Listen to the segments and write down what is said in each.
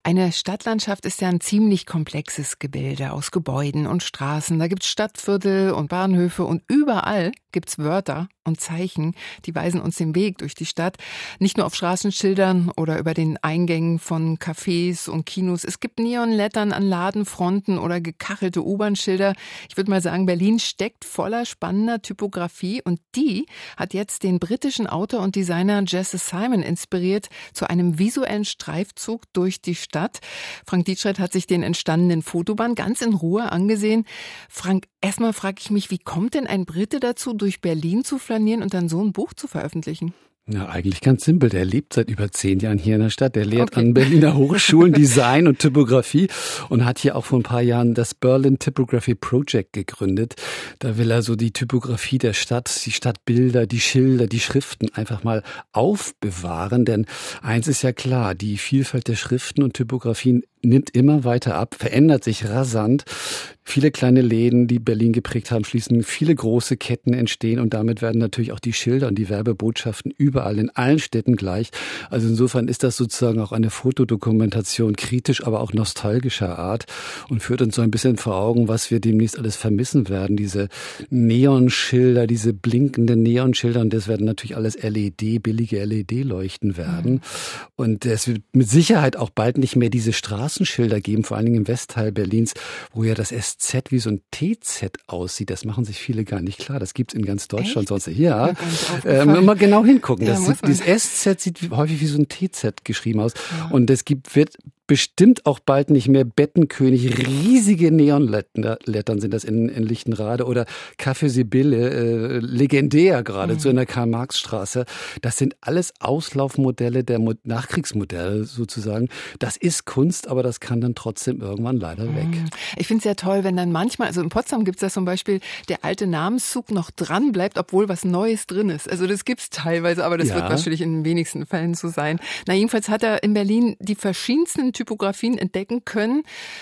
Eine Stadtlandschaft ist ja ein ziemlich komplexes Gebilde aus Gebäuden und Straßen. Da gibt's Stadtviertel und Bahnhöfe und überall gibt's Wörter und Zeichen, die weisen uns den Weg durch die Stadt. Nicht nur auf Straßenschildern oder über den Eingängen von Cafés und Kinos. Es gibt Neonlettern an Ladenfronten oder gekachelte U-Bahn-Schilder. Ich würde mal sagen, Berlin steckt voller spannender Typografie und die hat jetzt den britischen Autor und Designer Jesse Simon inspiriert zu einem visuellen Streifzug durch die Stadt. Frank Dietschert hat sich den entstandenen Fotoband ganz in Ruhe angesehen. Frank, erstmal frage ich mich, wie kommt denn ein Brite dazu, durch Berlin zu flanieren und dann so ein Buch zu veröffentlichen? Ja, eigentlich ganz simpel. Der lebt seit über 10 Jahren hier in der Stadt. Der lehrt an Berliner Hochschulen Design und Typografie und hat hier auch vor ein paar Jahren das Berlin Typography Project gegründet. Da will er so die Typografie der Stadt, die Stadtbilder, die Schilder, die Schriften einfach mal aufbewahren. Denn eins ist ja klar, die Vielfalt der Schriften und Typografien nimmt immer weiter ab, verändert sich rasant. Viele kleine Läden, die Berlin geprägt haben, schließen, viele große Ketten entstehen und damit werden natürlich auch die Schilder und die Werbebotschaften überall in allen Städten gleich. Also insofern ist das sozusagen auch eine Fotodokumentation kritisch, aber auch nostalgischer Art und führt uns so ein bisschen vor Augen, was wir demnächst alles vermissen werden. Diese Neonschilder, diese blinkenden Neonschilder und das werden natürlich alles LED, billige LED-Leuchten werden. Und es wird mit Sicherheit auch bald nicht mehr diese Straßenschilder geben, vor allen Dingen im Westteil Berlins, wo ja das SZ wie so ein TZ aussieht. Das machen sich viele gar nicht klar. Das gibt's in ganz Deutschland sonst. Ja, mal genau hingucken. Das SZ sieht häufig wie so ein TZ geschrieben aus. Ja. Und wird bestimmt auch bald nicht mehr Bettenkönig. Riesige Neonlettern sind das in Lichtenrade oder Café Sibylle, legendär geradezu in der Karl-Marx-Straße. Das sind alles Auslaufmodelle der Nachkriegsmodelle sozusagen. Das ist Kunst, aber das kann dann trotzdem irgendwann leider weg. Ich finde es sehr toll, wenn dann manchmal, also in Potsdam gibt es das zum Beispiel, der alte Namenszug noch dran bleibt, obwohl was Neues drin ist. Also das gibt's teilweise, aber das wird wahrscheinlich in den wenigsten Fällen so sein. Na, jedenfalls hat er in Berlin die verschiedensten Typografien entdecken können.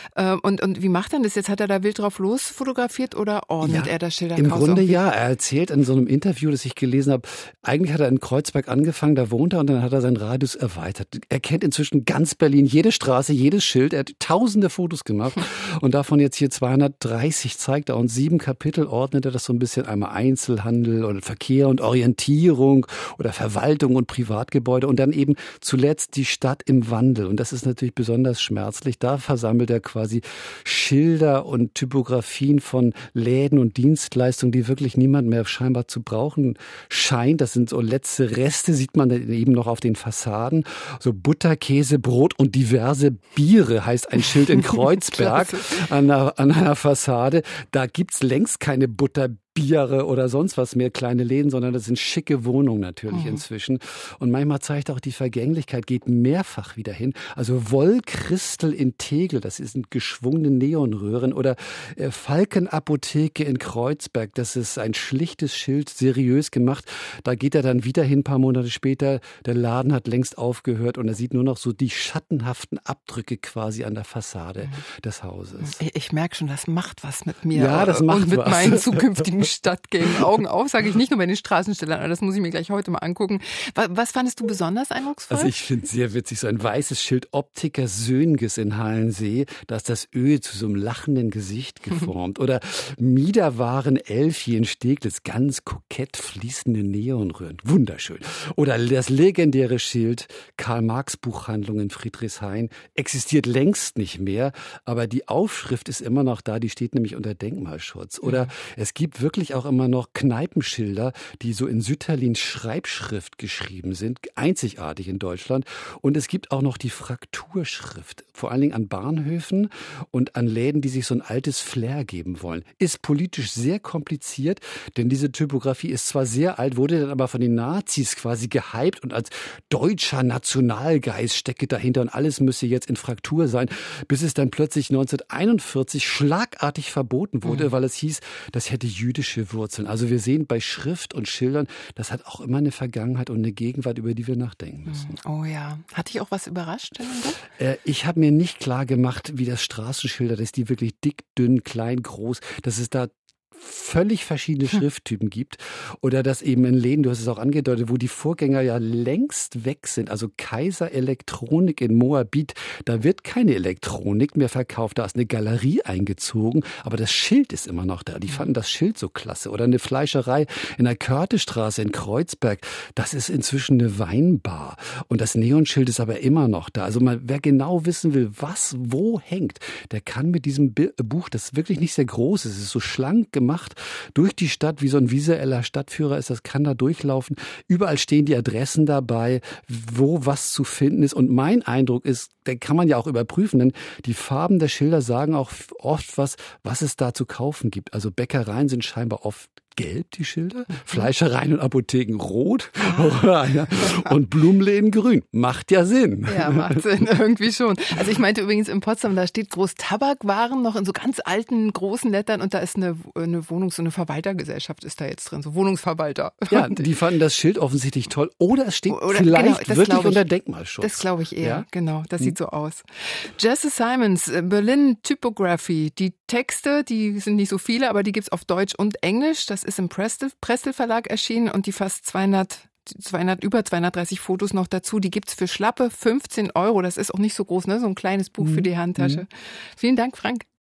Und wie macht er das jetzt? Hat er da wild drauf los fotografiert oder ordnet er das Schilderchaos? Im Grunde ja. Er erzählt in so einem Interview, das ich gelesen habe, eigentlich hat er in Kreuzberg angefangen, da wohnt er und dann hat er seinen Radius erweitert. Er kennt inzwischen ganz Berlin, jede Straße, jedes Schild. Er hat tausende Fotos gemacht und davon jetzt hier 230 zeigt er und 7 Kapitel ordnet er das so ein bisschen. Einmal Einzelhandel oder Verkehr und Orientierung oder Verwaltung und Privatgebäude und dann eben zuletzt die Stadt im Wandel. Und das ist natürlich besonders schmerzlich. Da versammelt er quasi Schilder und Typografien von Läden und Dienstleistungen, die wirklich niemand mehr scheinbar zu brauchen scheint. Das sind so letzte Reste, sieht man dann eben noch auf den Fassaden. So Butter, Käse, Brot und diverse Biere heißt ein Schild in Kreuzberg an einer Fassade. Da gibt's längst keine Butterbiere oder sonst was mehr, kleine Läden, sondern das sind schicke Wohnungen natürlich inzwischen. Und manchmal zeigt auch die Vergänglichkeit, geht mehrfach wieder hin. Also Wollkristel in Tegel, das sind geschwungene Neonröhren oder Falkenapotheke in Kreuzberg, das ist ein schlichtes Schild, seriös gemacht. Da geht er dann wieder hin, ein paar Monate später. Der Laden hat längst aufgehört und er sieht nur noch so die schattenhaften Abdrücke quasi an der Fassade des Hauses. Ich merke schon, das macht was mit mir. Ja, das macht und mit was. meinen zukünftigen Stadtgängen. Augen auf, sage ich nicht nur bei den Straßenstellern, aber das muss ich mir gleich heute mal angucken. Was fandest du besonders eindrucksvoll? Also ich finde es sehr witzig, so ein weißes Schild Optiker Söhnges in Halensee, da ist das Öl zu so einem lachenden Gesicht geformt. Oder Miederwaren Elfi in Steglitz, ganz kokett fließende Neonröhren, wunderschön. Oder das legendäre Schild Karl-Marx-Buchhandlung in Friedrichshain existiert längst nicht mehr, aber die Aufschrift ist immer noch da, die steht nämlich unter Denkmalschutz. Oder es gibt wirklich auch immer noch Kneipenschilder, die so in Sütterlins Schreibschrift geschrieben sind, einzigartig in Deutschland. Und es gibt auch noch die Frakturschrift, vor allen Dingen an Bahnhöfen und an Läden, die sich so ein altes Flair geben wollen. Ist politisch sehr kompliziert, denn diese Typografie ist zwar sehr alt, wurde dann aber von den Nazis quasi gehypt und als deutscher Nationalgeist stecke dahinter und alles müsse jetzt in Fraktur sein, bis es dann plötzlich 1941 schlagartig verboten wurde, weil es hieß, das hätte jüdische Wurzeln. Also wir sehen bei Schrift und Schildern, das hat auch immer eine Vergangenheit und eine Gegenwart, über die wir nachdenken müssen. Oh ja. Hat dich auch was überrascht? Ich habe mir nicht klar gemacht, wie das Straßenschilder, dass die wirklich dick, dünn, klein, groß, dass es da völlig verschiedene Schrifttypen gibt oder dass eben in Läden, du hast es auch angedeutet, wo die Vorgänger ja längst weg sind, also Kaiser Elektronik in Moabit, da wird keine Elektronik mehr verkauft, da ist eine Galerie eingezogen, aber das Schild ist immer noch da. Die fanden das Schild so klasse. Oder eine Fleischerei in der Körtestraße in Kreuzberg, das ist inzwischen eine Weinbar und das Neonschild ist aber immer noch da. Also wer genau wissen will, was wo hängt, der kann mit diesem Buch, das wirklich nicht sehr groß ist, es ist so schlank gemacht, durch die Stadt, wie so ein visueller Stadtführer ist, das kann da durchlaufen. Überall stehen die Adressen dabei, wo was zu finden ist. Und mein Eindruck ist, den kann man ja auch überprüfen, denn die Farben der Schilder sagen auch oft was es da zu kaufen gibt. Also Bäckereien sind scheinbar oft gelb, die Schilder, Fleischereien und Apotheken rot und Blumenläden grün. Macht ja Sinn. Ja, macht Sinn, irgendwie schon. Also ich meinte übrigens in Potsdam, da steht groß Tabakwaren noch in so ganz alten, großen Lettern und da ist eine so eine Verwaltergesellschaft ist da jetzt drin, so Wohnungsverwalter. Ja, die fanden das Schild offensichtlich toll oder es steht vielleicht genau, wirklich unter Denkmalschutz. Das glaube ich eher, ja? Genau, das sieht so aus. Jesse Simons, Berlin Typography, die Texte, die sind nicht so viele, aber die gibt's auf Deutsch und Englisch. Das ist im Prestel Verlag erschienen und die fast über 230 Fotos noch dazu. Die gibt's für schlappe 15 €. Das ist auch nicht so groß, ne? So ein kleines Buch für die Handtasche. Vielen Dank, Frank.